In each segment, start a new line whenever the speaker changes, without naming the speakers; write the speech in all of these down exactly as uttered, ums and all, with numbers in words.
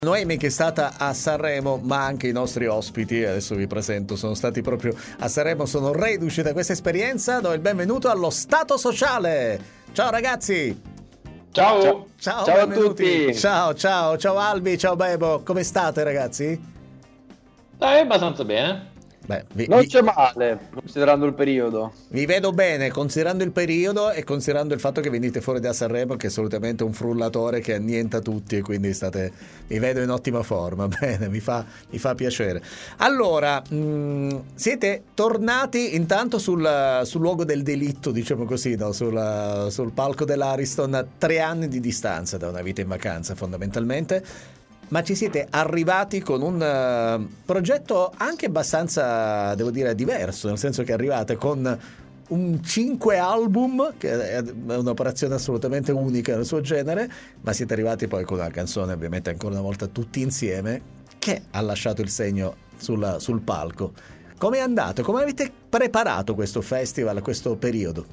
Noemi che è stata a Sanremo, ma anche i nostri ospiti, adesso vi presento, sono stati proprio a Sanremo, sono reduci da questa esperienza. Do il benvenuto allo Stato Sociale. Ciao ragazzi.
Ciao,
Ciao, ciao,
ciao a
benvenuti.
tutti.
Ciao, ciao, ciao Albi, ciao Bebo. Come state ragazzi?
Dai, abbastanza bene.
Beh, vi,
Non
vi-
c'è male, considerando il periodo.
vi vedo bene, considerando il periodo e considerando il fatto che venite fuori da Sanremo, che è assolutamente un frullatore che annienta tutti e quindi state, vi vedo in ottima forma. Bene, mi fa, mi fa piacere. Allora, mh, siete tornati intanto sul, sul luogo del delitto, diciamo così, no? sul, sul palco dell'Ariston, a tre anni di distanza da una vita in vacanza fondamentalmente. Ma ci siete arrivati con un uh, progetto anche abbastanza, devo dire, diverso, nel senso che arrivate con un cinque album, che è un'operazione assolutamente unica nel suo genere, ma siete arrivati poi con una canzone, ovviamente ancora una volta tutti insieme, che ha lasciato il segno sul, sul palco. Come è andato? Come avete preparato questo festival, questo periodo?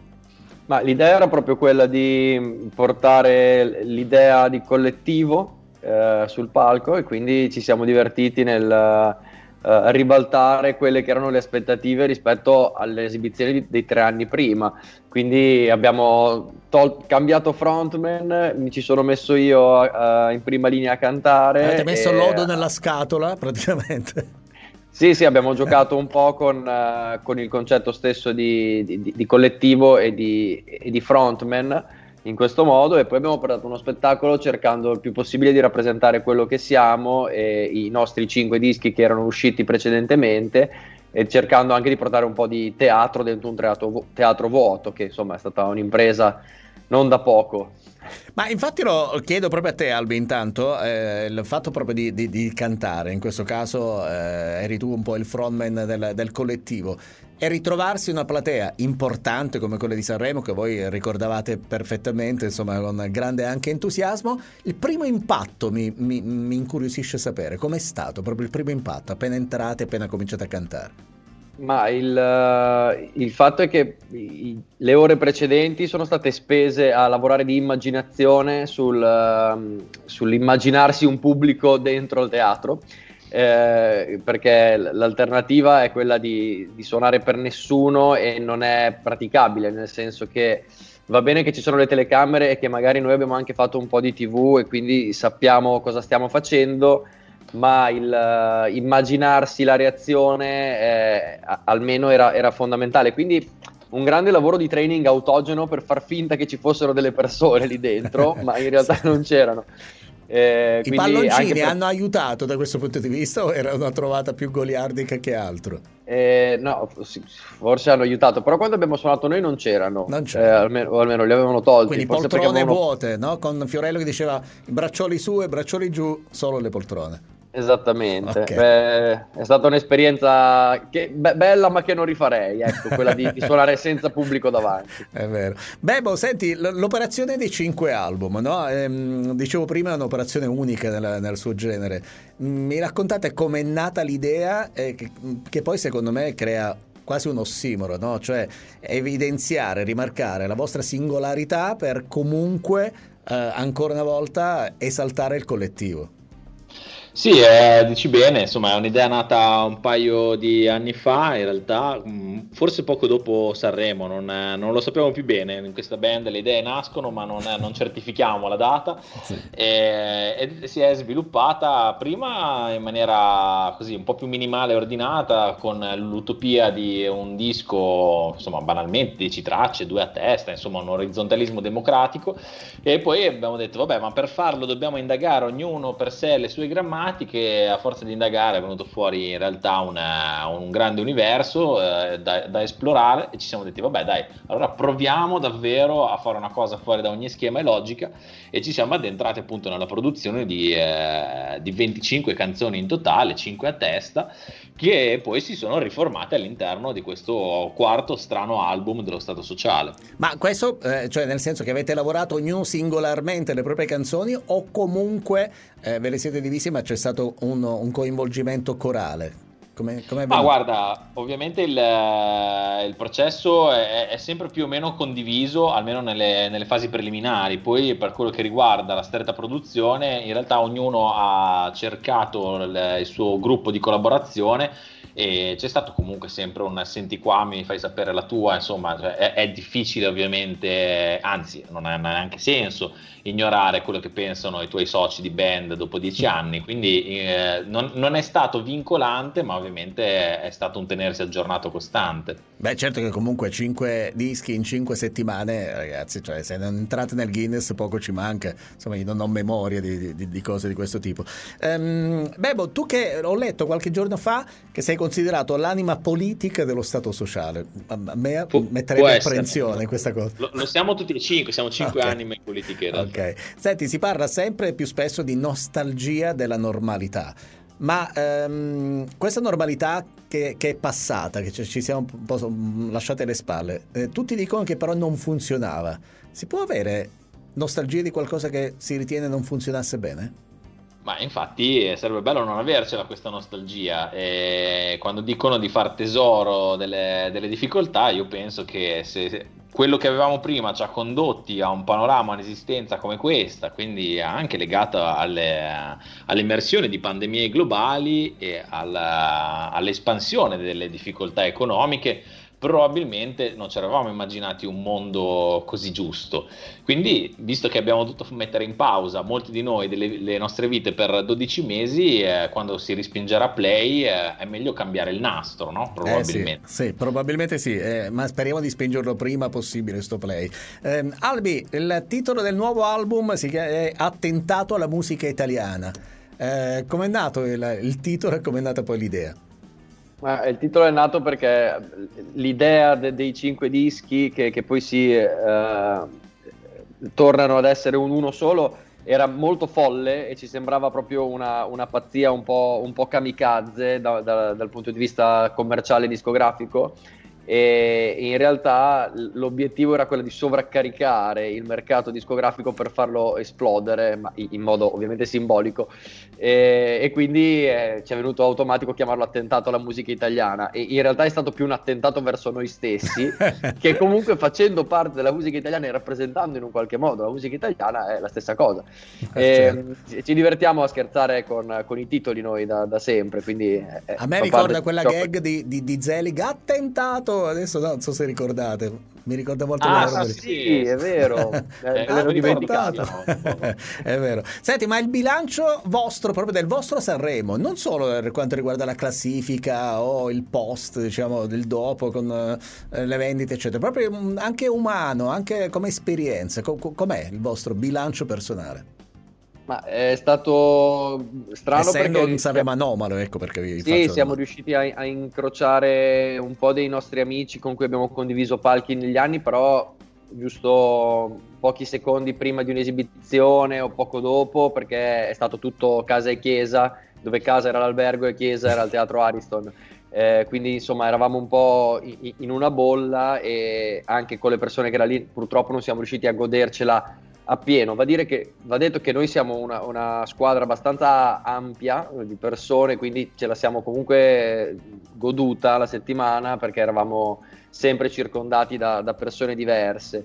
Ma l'idea era proprio quella di portare l'idea di collettivo eh, sul palco e quindi ci siamo divertiti nel eh, ribaltare quelle che erano le aspettative rispetto alle esibizioni di- dei tre anni prima. Quindi abbiamo tol- cambiato frontman, mi ci sono messo io eh, in prima linea a cantare.
Avete messo
e-
lodo nella scatola, praticamente.
Sì, sì, abbiamo giocato un po' con, eh, con il concetto stesso di, di- di collettivo e di, e di frontman in questo modo, e poi abbiamo portato uno spettacolo cercando il più possibile di rappresentare quello che siamo e i nostri cinque dischi che erano usciti precedentemente, e cercando anche di portare un po' di teatro dentro un teatro, teatro vuoto, che insomma è stata un'impresa non da poco.
Ma infatti lo chiedo proprio a te, Albi, intanto, eh, il fatto proprio di, di- di cantare, in questo caso eh, eri tu un po' il frontman del, del collettivo, e ritrovarsi una platea importante come quella di Sanremo, che voi ricordavate perfettamente, insomma, con grande anche entusiasmo, il primo impatto mi, mi, mi incuriosisce sapere, com'è stato proprio il primo impatto, appena entrate, appena cominciate a cantare?
Ma il, eh, il fatto è che i- le ore precedenti sono state spese a lavorare di immaginazione sul, ehm, sull'immaginarsi un pubblico dentro il teatro, eh, perché l- l'alternativa è quella di, di suonare per nessuno e non è praticabile, nel senso che va bene che ci sono le telecamere e che magari noi abbiamo anche fatto un po' di T V e quindi sappiamo cosa stiamo facendo, ma il eh, immaginarsi la reazione eh, a- almeno era, era fondamentale. Quindi un grande lavoro di training autogeno per far finta che ci fossero delle persone lì dentro, ma in realtà
Sì.
non c'erano. Eh,
I
quindi anche
palloncini
per-
hanno aiutato da questo punto di vista o era una trovata più goliardica che altro?
eh, no, f- sì, forse hanno aiutato, però quando abbiamo suonato noi non c'erano,
Non
eh,
c'era.
almeno, o almeno li avevano tolti,
Quindi
forse perché
poltrone
avevano.
vuote, no? Con Fiorello che diceva i braccioli su e braccioli giù, solo le poltrone.
Esattamente.
Ok.
Beh, è stata un'esperienza che, be- bella ma che non rifarei, ecco, quella di, di suonare senza pubblico davanti.
È vero. Bebo, senti, l- l'operazione dei cinque album, no? Ehm, dicevo prima, è un'operazione unica nel, nel suo genere. Mm, Mi raccontate com'è nata l'idea, eh, che, che poi secondo me crea quasi un ossimoro, no? Cioè evidenziare, rimarcare la vostra singolarità per comunque, eh, ancora una volta, esaltare il collettivo.
Sì, eh, dici bene, insomma, è un'idea nata un paio di anni fa, in realtà, mh, forse poco dopo Sanremo, non, eh, non lo sappiamo più bene, in questa band le idee nascono ma non, non certifichiamo la data,
Sì.
e, e si è sviluppata prima in maniera così un po' più minimale e ordinata, con l'utopia di un disco, insomma, banalmente dieci tracce, due a testa, insomma, un orizzontalismo democratico, e poi abbiamo detto, vabbè, ma per farlo dobbiamo indagare ognuno per sé le sue grammatiche. A forza di indagare è venuto fuori in realtà una- un grande universo eh, da, da esplorare, e ci siamo detti, vabbè, dai, allora proviamo davvero a fare una cosa fuori da ogni schema e logica, e ci siamo addentrati appunto nella produzione di, eh, di venticinque canzoni in totale, cinque a testa, che poi si sono riformate all'interno di questo quarto strano album dello Stato Sociale.
Ma questo, eh, cioè nel senso che avete lavorato ognuno singolarmente le proprie canzoni o comunque eh, ve le siete divisi ma c'è stato un, un coinvolgimento corale? Come, come è
Ma
venuto?
guarda, ovviamente il, eh, il processo è, è sempre più o meno condiviso, almeno nelle, nelle fasi preliminari. Poi per quello che riguarda la stretta produzione, in realtà ognuno ha cercato il, il suo gruppo di collaborazione e c'è stato comunque sempre un senti qua, mi fai sapere la tua, insomma, cioè, è, è difficile ovviamente, anzi non ha neanche senso ignorare quello che pensano i tuoi soci di band dopo dieci anni, quindi eh, non, non è stato vincolante, ma ovviamente è, è stato un tenersi aggiornato costante.
Beh, certo che comunque cinque dischi in cinque settimane, ragazzi, cioè se non entrate nel Guinness poco ci manca, insomma io non ho memoria di, di, di cose di questo tipo. Um, Bebo, tu che ho letto qualche giorno fa che sei considerato l'anima politica dello Stato sociale, a me
Pu-
metterebbe
può essere.
apprensione questa cosa.
Lo, lo siamo tutti e cinque, siamo cinque
Ok.
anime in politica in realtà.
Ok, senti, si parla sempre più spesso di nostalgia della normalità, ma ehm, questa normalità che, che è passata, che ci, ci siamo un po' lasciate alle spalle, eh, tutti dicono che però non funzionava. Si può avere nostalgia di qualcosa che si ritiene non funzionasse bene?
Ma infatti eh, sarebbe bello non avercela questa nostalgia. E quando dicono di far tesoro delle, delle difficoltà, io penso che se se quello che avevamo prima ci ha condotti a un panorama, un'esistenza come questa, quindi anche legata alle, all'immersione di pandemie globali e alla- all'espansione delle difficoltà economiche, probabilmente non ci eravamo immaginati un mondo così giusto. Quindi, visto che abbiamo dovuto mettere in pausa molti di noi delle le nostre vite per dodici mesi, eh, quando si rispingerà play, eh, è meglio cambiare il nastro, no?
Eh sì,
Probabilmente.
sì, probabilmente sì, eh, ma speriamo di spingerlo prima possibile sto play. Ehm, Albi, il titolo del nuovo album si chiama è Attentato alla musica italiana. Eh, com'è nato il, il titolo e com'è nata poi l'idea?
Ma il titolo è nato perché l'idea de- dei cinque dischi che, che poi si eh, tornano ad essere un uno solo era molto folle e ci sembrava proprio una, una pazzia un po', un po' kamikaze da- da- dal punto di vista commerciale e discografico. E in realtà l- l'obiettivo era quello di sovraccaricare il mercato discografico per farlo esplodere, ma in in modo ovviamente simbolico, e, e quindi eh, ci è venuto automatico chiamarlo attentato alla musica italiana, e in realtà è stato più un attentato verso noi stessi, che comunque facendo parte della musica italiana e rappresentando in un qualche modo la musica italiana è la stessa cosa.
Certo.
E, ci ci divertiamo a scherzare con, con i titoli noi da, da sempre, quindi eh,
A me
fa
ricorda
parte-
quella gag di, di, di Zelig, attentato, adesso no, non so se ricordate, mi ricorda molto quella
Ah,
roba
sì,
lì.
sì, è vero, eh, me
Eh,
l'ero
mi
dimenticato.
ricordavo.
È vero. Senti, ma il bilancio vostro, proprio del vostro Sanremo, non solo per quanto riguarda la classifica o il post, diciamo, del dopo con eh, le vendite, eccetera, proprio mm, anche umano, anche come esperienza, co- co- com'è il vostro bilancio personale?
Ma è stato strano
Essendo un
perché
Sanremo anomalo, ecco perché vi
sì,
faccio la
siamo
domanda.
riusciti a, a incrociare un po' dei nostri amici con cui abbiamo condiviso palchi negli anni, però giusto pochi secondi prima di un'esibizione o poco dopo, perché è stato tutto casa e chiesa, dove casa era l'albergo e chiesa era il teatro Ariston. Eh, quindi insomma eravamo un po' in, in una bolla, e anche con le persone che erano lì purtroppo non siamo riusciti a godercela appieno. Va, dire che, va detto che noi siamo una, una squadra abbastanza ampia di persone, quindi ce la siamo comunque goduta la settimana, perché eravamo sempre circondati da, da persone diverse.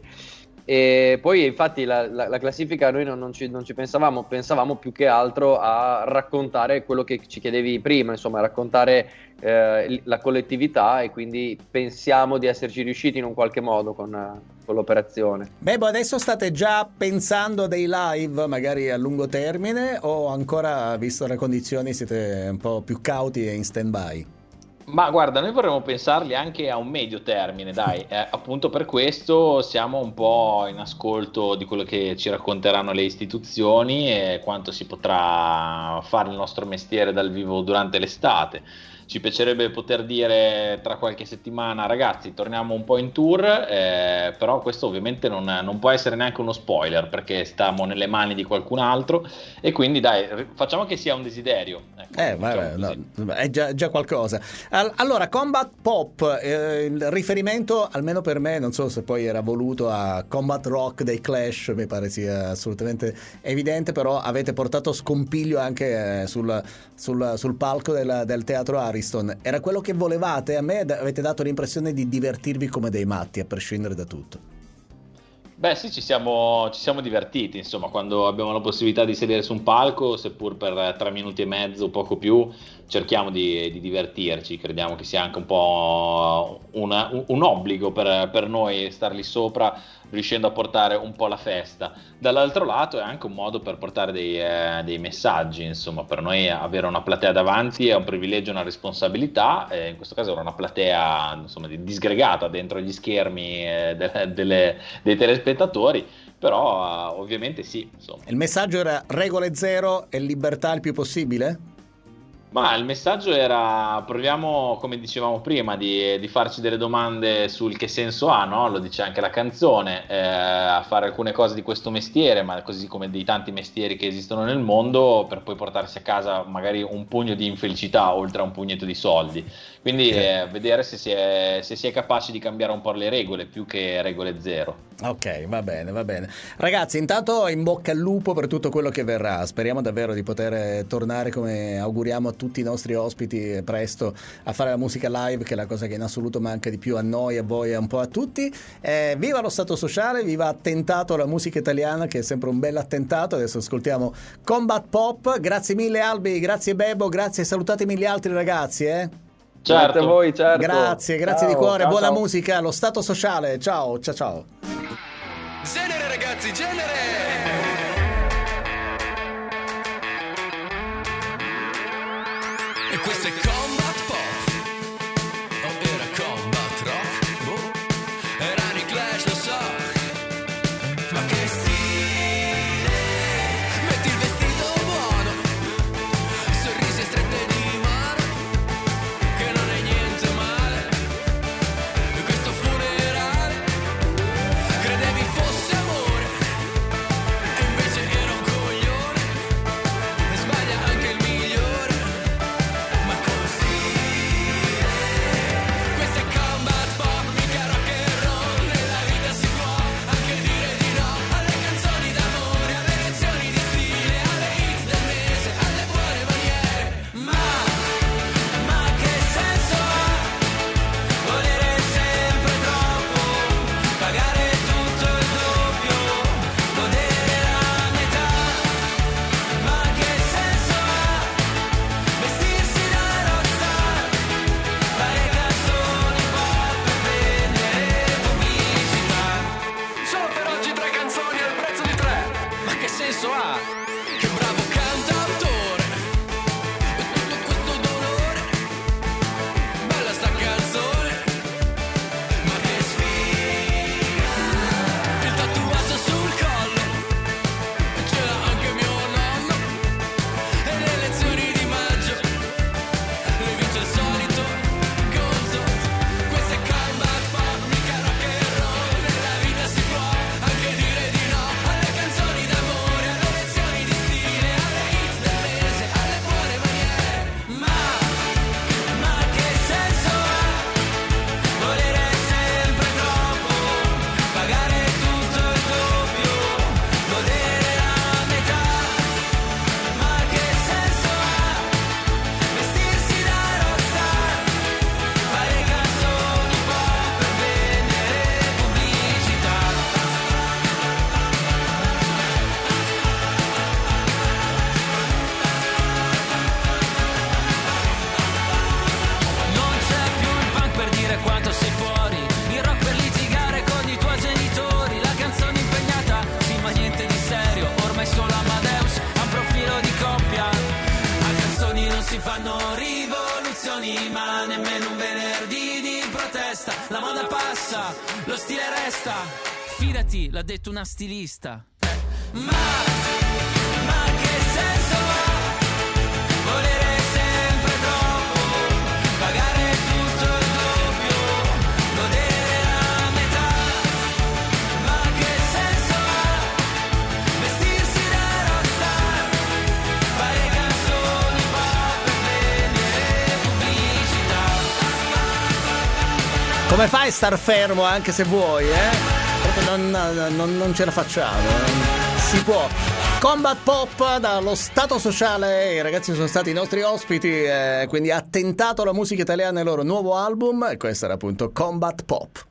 E poi infatti la, la, la classifica noi non, non, ci, non ci pensavamo, pensavamo più che altro a raccontare quello che ci chiedevi prima, insomma raccontare eh, la collettività, e quindi pensiamo di esserci riusciti in un qualche modo con, con l'operazione.
Beh, boh, adesso state già pensando a dei live magari a lungo termine o ancora, visto le condizioni, siete un po' più cauti e in stand-by?
Ma guarda, noi vorremmo pensarli anche a un medio termine, dai, eh, appunto per questo siamo un po' in ascolto di quello che ci racconteranno le istituzioni e quanto si potrà fare il nostro mestiere dal vivo durante l'estate. Ci piacerebbe poter dire tra qualche settimana, ragazzi, torniamo un po' in tour, eh, però questo ovviamente non, non può essere neanche uno spoiler perché stiamo nelle mani di qualcun altro, e quindi dai, facciamo che sia un desiderio. Ecco,
Eh,
diciamo
vabbè,
così.
no, è già, già qualcosa. Al- Allora, Combat Pop, eh, il riferimento, almeno per me, non so se poi era voluto, a Combat Rock dei Clash, mi pare sia assolutamente evidente, però avete portato scompiglio anche eh, sul, sul- sul palco del, del teatro Ariston. Aniston era quello che volevate? A me avete dato l'impressione di divertirvi come dei matti, a prescindere da tutto.
Beh sì, ci siamo, ci siamo divertiti, insomma, quando abbiamo la possibilità di sedere su un palco, seppur per tre minuti e mezzo, poco più, cerchiamo di, di divertirci, crediamo che sia anche un po' una, un, un obbligo per, per noi star lì sopra, riuscendo a portare un po' la festa. Dall'altro lato è anche un modo per portare dei, eh, dei messaggi, insomma, per noi avere una platea davanti è un privilegio, una responsabilità, e in questo caso era una platea, insomma, disgregata dentro gli schermi eh, de, delle, dei telespettatori, però uh, ovviamente sì, insomma.
Il messaggio era regole zero e libertà il più possibile?
Ma il messaggio era, proviamo, come dicevamo prima, di, di farci delle domande sul che senso ha, no? Lo dice anche la canzone, eh, a fare alcune cose di questo mestiere, ma così come di tanti mestieri che esistono nel mondo, per poi portarsi a casa magari un pugno di infelicità oltre a un pugnetto di soldi. Quindi eh, vedere se si, è, se si è capaci di cambiare un po' le regole, più che regole zero.
Ok, va bene, va bene. Ragazzi, intanto in bocca al lupo per tutto quello che verrà. Speriamo davvero di poter tornare, come auguriamo a tutti i nostri ospiti, presto a fare la musica live, che è la cosa che in assoluto manca di più a noi, a voi e un po' a tutti. Eh, viva lo Stato Sociale, viva Attentato alla musica italiana, che è sempre un bel attentato. Adesso ascoltiamo Combat Pop. Grazie mille Albi, grazie Bebo, grazie, salutatemi gli altri ragazzi, eh.
Certo. Grazie a voi, certo.
Grazie, grazie
ciao,
di cuore,
ciao,
buona
ciao.
musica, lo Stato Sociale. Ciao, ciao, ciao.
Genere ragazzi, genere! E questo è Combat Pop. O era Combat Rock? Boh. Erano i Clash, lo so. Ma che stile! Metti il vestito buono, sorrisi e strette di mano, che non è niente male. E questo funerale, credevi fosse amore, e invece era un coglione. E sbaglia anche il migliore, ma così questo è Combat Pop, mica rock and roll. Nella vita si può anche dire di no alle canzoni d'amore, alle lezioni di stile, alle hit del mese, alle buone maniere. Ma, ma che senso ha volere sempre troppo, pagare tutto il doppio, godere la metà? Ma che senso ha vestirsi da rockstar, fare canzoni pop e vendere pubblicità? Solo per oggi tre canzoni al prezzo di tre. Ma che senso ha? Che bravo cantautore, e tutto questo dolore. Bella sta canzone, ma che sfiga. Il tatuaggio sul collo, ce l'ha anche mio nonno. E le lezioni di maggio le vince il solito gonzo. Questo è Combat Pop, mica rock and roll. Nella vita si può anche dire di no alle canzoni d'amore, alle lezioni di stile, alle hit del mese, alle buone maniere. Ma, ma che senso ha volere sempre troppo, pagare tutto il doppio, godere la metà? Ma che senso ha vestirsi da rockstar, fare canzoni pop per vendere pubblicità? Non c'è più il punk per dire quanto sei fuori, il rock per litigare con i tuoi genitori, la canzone impegnata, sì ma niente di serio, ormai solo Amadeus ha un profilo di coppia. A canzoni non si fanno rivoluzioni, ma nemmeno un venerdì di protesta. La moda passa, lo stile resta, fidati, l'ha detto una stilista. Ma, ma che senso ha volere sempre troppo, pagare tutto il doppio, godere la metà? Ma che senso ha vestirsi da rockstar, fare canzoni pop per vendere pubblicità?
Come fai a star fermo anche se vuoi, eh? Proprio non, non, non ce la facciamo. Si può. Combat Pop dallo Stato Sociale, i ragazzi sono stati i nostri ospiti, eh, quindi ha tentato la musica italiana nel loro nuovo album e questo era appunto Combat Pop.